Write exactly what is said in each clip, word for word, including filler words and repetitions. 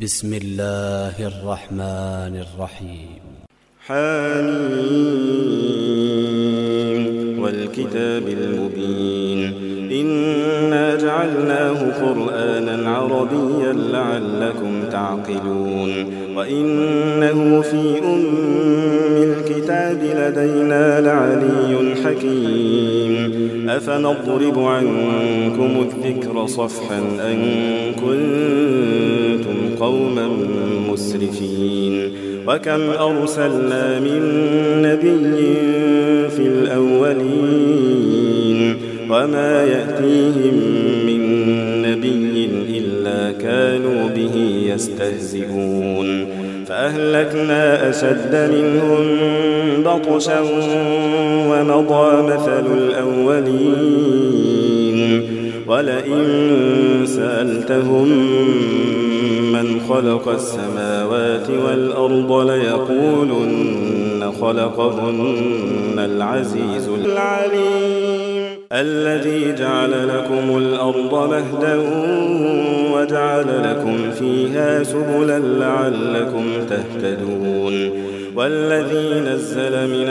بسم الله الرحمن الرحيم. حميم والكتاب المبين إنا جعلناه قرآنا عربيا لعلكم تعقلون وإنه في أم الكتاب لدينا لعلي حكيم أفنضرب عنكم الذكر صفحا أن كنتم قوما مسرفين وكم أرسلنا من نبي في الأولين وما يأتيهم من نبي إلا كانوا به يستهزئون فأهلكنا أشد منهم بطشا ومضى مثل الأولين ولئن سألتهم من خلق السماوات والأرض ليقولن خلقهن العزيز العليم الذي جعل لكم الأرض مهدا وجعل لكم فيها سبلا لعلكم تهتدون والذي نزل من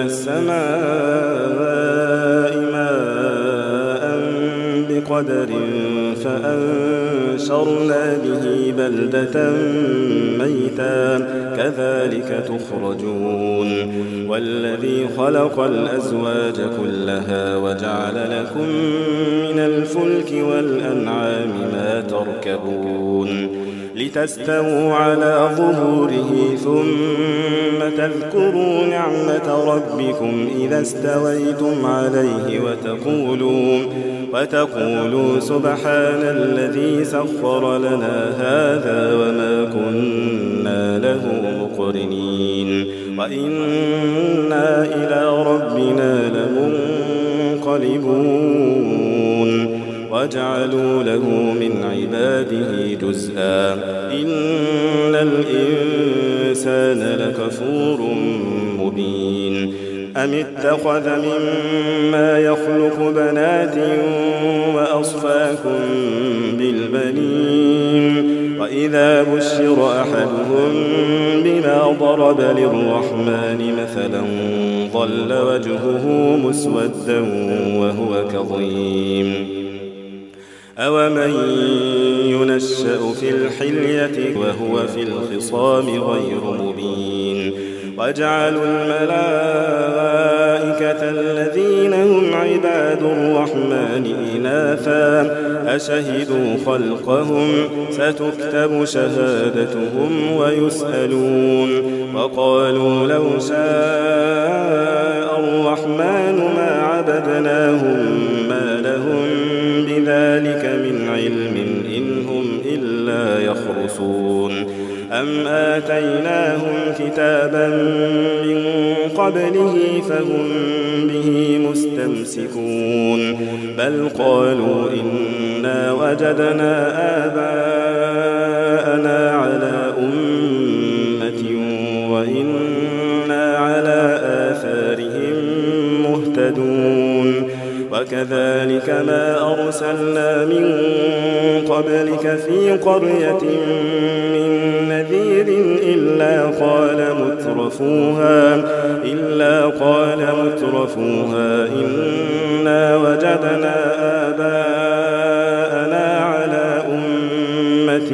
السماء ماء بقدر فأنشرنا به بلدة ميتا كذلك تخرجون والذي خلق الأزواج كلها وجعل لكم من الفلك والأنعام ما تركبون لتستووا على ظهوره ثم تذكروا نعمة ربكم إذا استويتم عليه وتقولوا, وتقولوا سبحان الذي سخر لنا هذا وما كنا له مقرنين وإنا إلى ربنا لمنقلبون وجعلوا له من عباده جزءا إن الإنسان لكفور مبين أم اتخذ مما يخلق بنات وأصفاكم بالبنين وإذا بشر أحدهم بما ضرب للرحمن مثلا ظل وجهه مسودا وهو كظيم أومن ينشأ في الحلية وهو في الخصام غير مبين وجعلوا الملائكة الذين هم عباد الرحمن إناثا أشهدوا خلقهم ستكتب شهادتهم ويسألون وقالوا لو شاء الرحمن ما عبدناهم ما لهم بذلك من علم إن هم إلا يخرصون أم آتيناهم كتابا من قبله فهم به مستمسكون بل قالوا إنا وجدنا آباءنا على أمة وإنا على آثارهم مهتدون وكذلك ما أرسلنا من قبلك في قرية من نذير إلا قال مترفوها إلا قال مترفوها إنا وجدنا آباءنا على أمة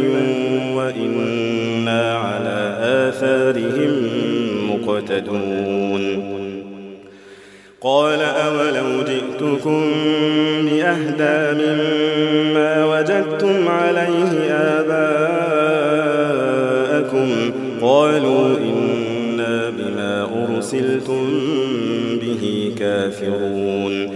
وإنا على آثارهم مقتدون قال أولو جئتكم بأهدى مما وجدتم عليه آباءكم قالوا إنا بما أرسلتم به كافرون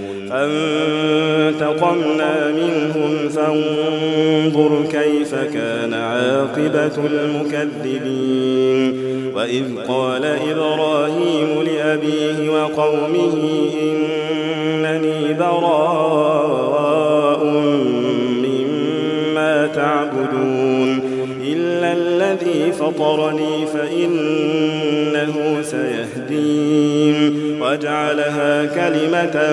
فانتقمنا منهم فانظر كيف كان عاقبة المكذبين وإذ قال إبراهيم لأبيه وقومه إنني براء مما تعبدون إلا الذي فطرني فإنه سيهدين وجعلها كلمة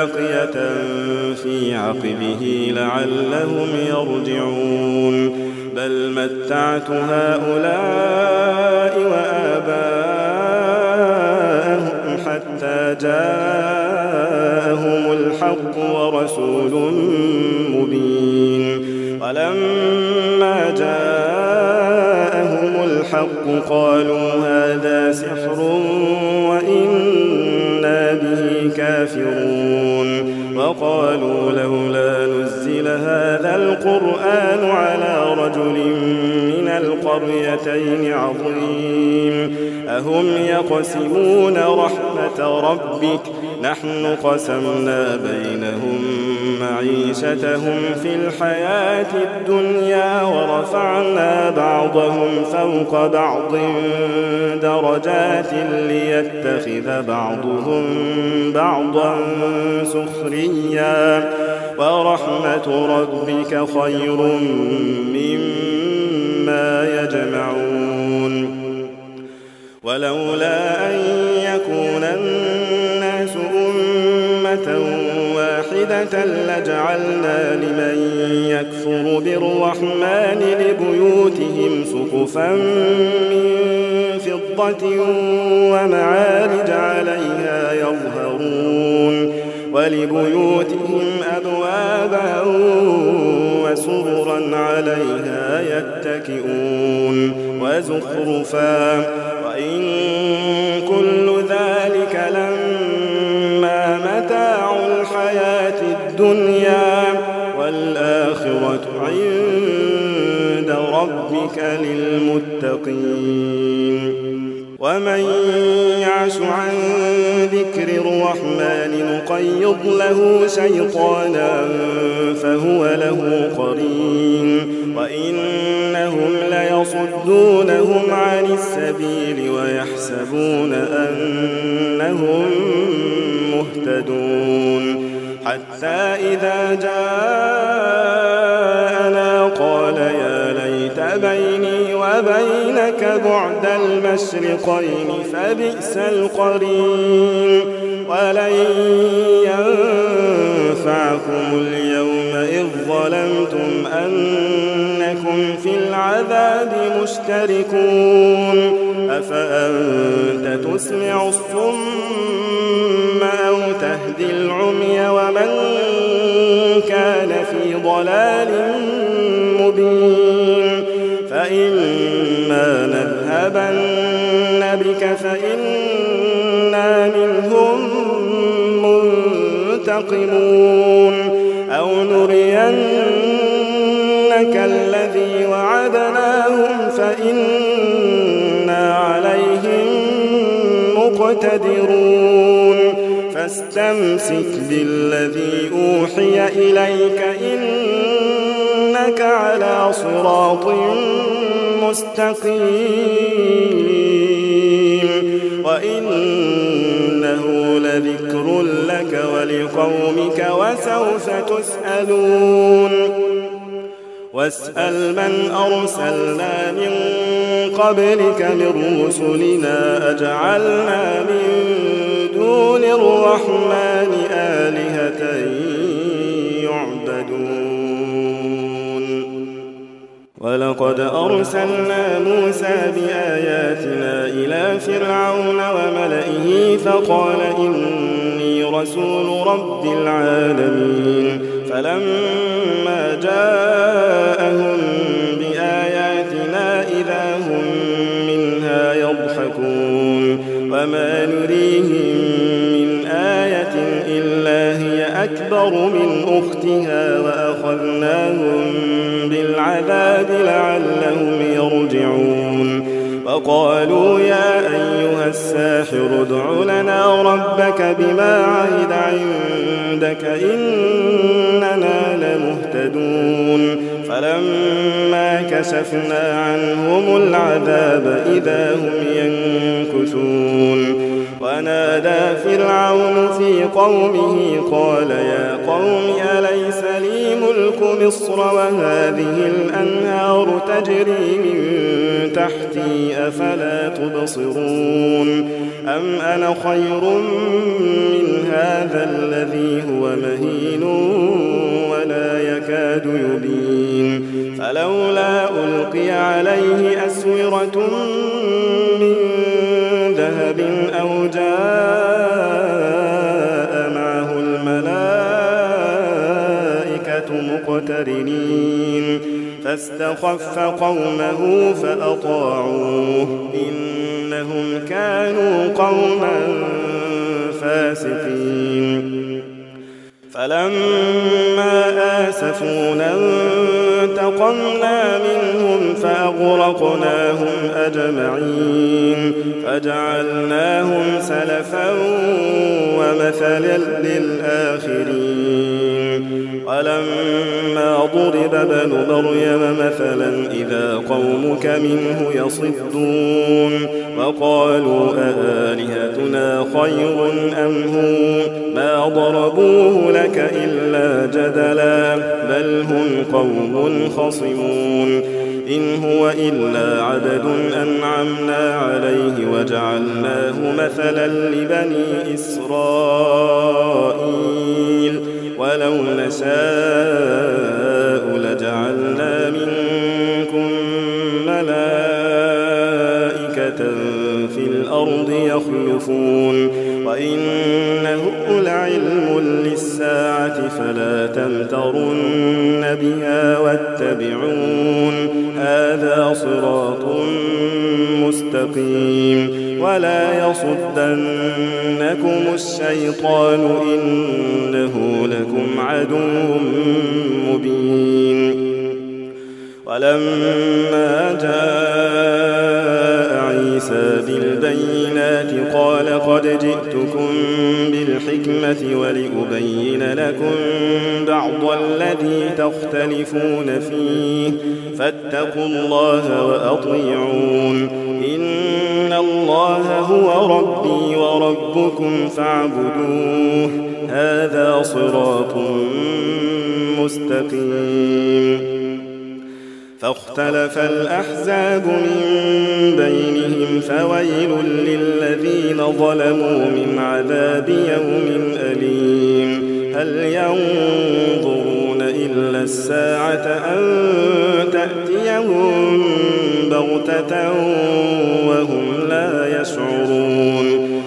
باقية في عقبه لعلهم يرجعون بل متعت هؤلاء وآباءهم حتى جاءهم الحق ورسول مبين ولما جاءهم الحق قالوا هذا سحر وإنا به كافرون وقالوا لولا نزل هذا القرآن على رجل من القريتين عظيم أهم يقسمون رحمة ربك نحن قسمنا بينهم معيشتهم في الحياة الدنيا ورفعنا بعضهم فوق بعض درجات ليتخذ بعضهم بعضا سخريا ورحمة ربك خير مما يجمعون ولولا أن يكون الناس أمة واحدة لجعلنا لمن يكفر بالرحمن لبيوتهم سقفا من فضة ومعارج عليها يظهرون ولبيوتهم أبوابا وسررا عليها يتكئون وزخرفا وإن كل ذلك لما متاع الحياة الدنيا والآخرة عند ربك للمتقين ومن يعش عن ذكر الرحمن نقيض له شيطانا فهو له قرين وإنهم ليصدونهم عن السبيل ويحسبون أنهم مهتدون حتى إذا جاءنا قال يا ليت بيني وبينك بعد المشرقين فبئس القرين ولن ينفعكم اليوم إذ ظلمتم أنكم في العذاب مشتركون أفأنت تسمع الصم أو تهدي العمي ومن كان في ضلال مبين فإما نذهبن بك فإنا منهم منتقمون أو نرينك الذي وعدناهم فإنا عليهم مقتدرون فاستمسك بالذي أوحي إليك إنك على صراط مستقيم وإنه لذكر لك ولقومك وسوف تسألون واسأل من أرسلنا من قبلك من رسلنا أجعلنا من دون الرحمن آلهة يعبدون ولقد أرسلنا موسى بآياتنا إلى فرعون وملئه فقال إني رسول رب العالمين فلما جاءهم بآياتنا إذا هم منها يضحكون وما نريهم من آية إلا هي أكبر من أختها وأخذناهم بالعذاب لعلهم يرجعون وقالوا يا أيها الساحر ادع لنا ربك بما عهد عندك إننا لمهتدون فلما كشفنا عنهم العذاب إذا هم ينكثون ونادى فرعون في قومه قال يا قوم أليس لي ملك مصر وهذه الأنهار تجري من تحتي أفلا تبصرون أم أنا خير من هذا الذي هو مهين ولا يكاد يبين فلولا ألقي عليه أسورة من ذهب أو جاء معه الملائكة مقترنين فاستخف قومه فأطاعوه إنهم كانوا قوما فاسقين فلما آسفونا انتقمنا منهم فأغرقناهم أجمعين فجعلناهم سلفا ومثلا للآخرين ولما ضرب ابن مريم مثلا إذا قومك منه يصدون وقالوا أآلهتنا خير أم هو ما ضربوه لك إلا جدلا بل هم قوم خصمون إن هو إلا عبد أنعمنا عليه وجعلناه مثلا لبني إسرائيل ولو نشاء لجعلنا منكم ملائكة في الأرض يخلفون وإنه لعلم للساعة فلا تمترن بها واتبعون هذا صراط مستقيم ولا يصدنكم الشيطان إنه لكم عدو مبين ولما جاء عيسى بالبينات قال قد جئتكم بالحكمة ولأبين لكم بعض الذي تختلفون فيه فاتقوا الله وأطيعون إن الله هو ربي وربكم فاعبدوه هذا صراط مستقيم فاختلف الأحزاب من بينهم فويل للذين ظلموا من عذاب يوم أليم هل ينظرون إلا الساعة أن تأتيهم بغتة وهم لا يشعرون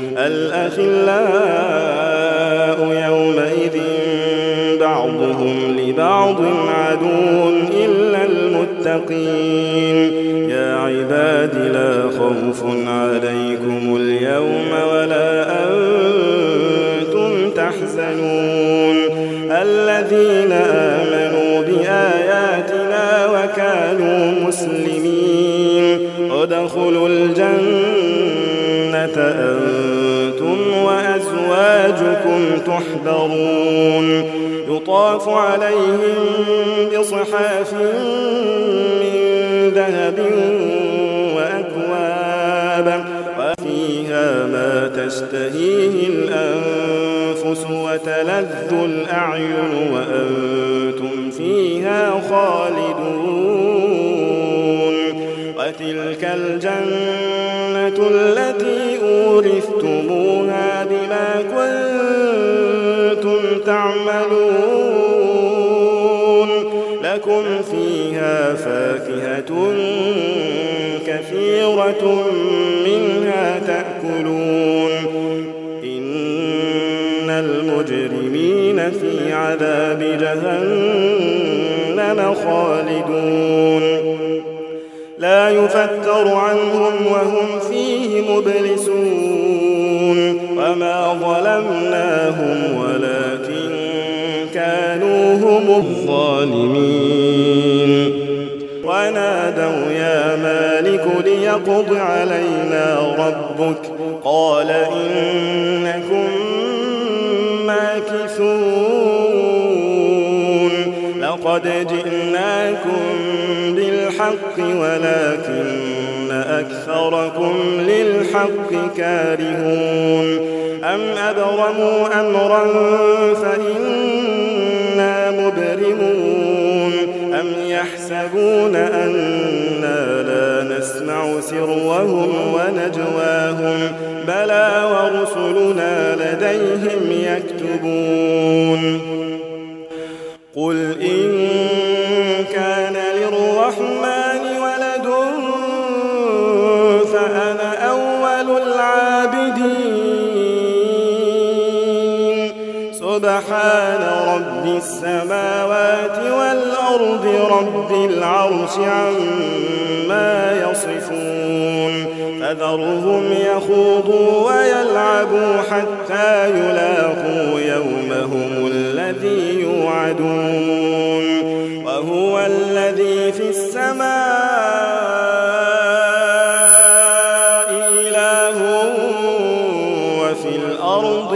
الأخلاء يومئذ بعضهم لبعض عدو إلا المتقين يا عباد لا خوف عليكم اليوم ولا أنتم تحزنون الذين آمنوا بآياتنا وكانوا مسلمين ادخلوا الجنة أنتم وأزواجكم تحبرون يطاف عليهم بصحاف من ذهب وأكواب وفيها ما تشتهيه الأنفس وتلذ الأعين وأنتم فيها خالدون وتلك الجنة التي أورثتموها بما كنتم تعملون لكم فيها فاكهة كثيرة منها تأكلون إن المجرمين في عذاب جهنم خالدون لا يفتر عنهم وهم فيه مبلسون وما ظلمناهم ولكن كانوا هم الظالمين ونادوا يا مالك ليقض علينا ربك قال إنكم ماكثون لقد جئناكم بالحق ولكن أكثركم للحق كارهون أم أبرموا أمرا فإنا مبرمون أم يحسبون أنا لا نسمع سرهم ونجواهم بلى ورسلنا لديهم يكتبون قل إن كان للرحمن ولد فأنا أول العابدين سبحان رب السماوات والأرض رب العرش عما يصفون فذرهم يخوضوا ويلعبوا حتى يلاقوا يومهم الذي يوعدون وهو الذي في السماء إله وفي الأرض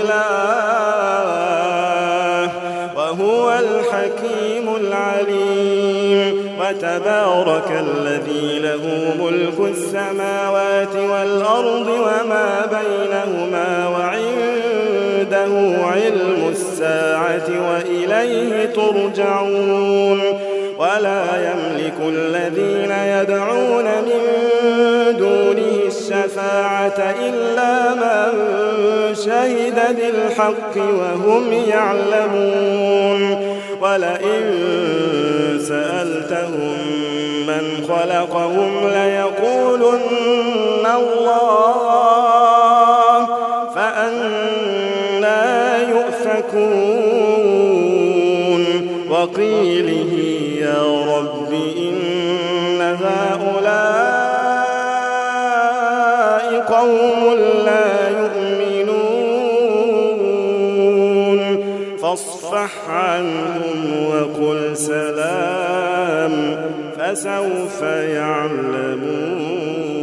إله وهو الحكيم العليم وتبارك الذي له ملك السماوات والأرض وما بينهما وعنده علم الساعة وإليه ترجعون ولا يملك الذين يدعون من دونه الشفاعة إلا من شهد بالحق وهم يعلمون ولئن سألتهم من خلقهم ليقولن الله فأنى يؤفكون وقيله يا رب إن هؤلاء قوم لا يؤمنون فاصفح عنهم وقل سلام فسوف يعلمون.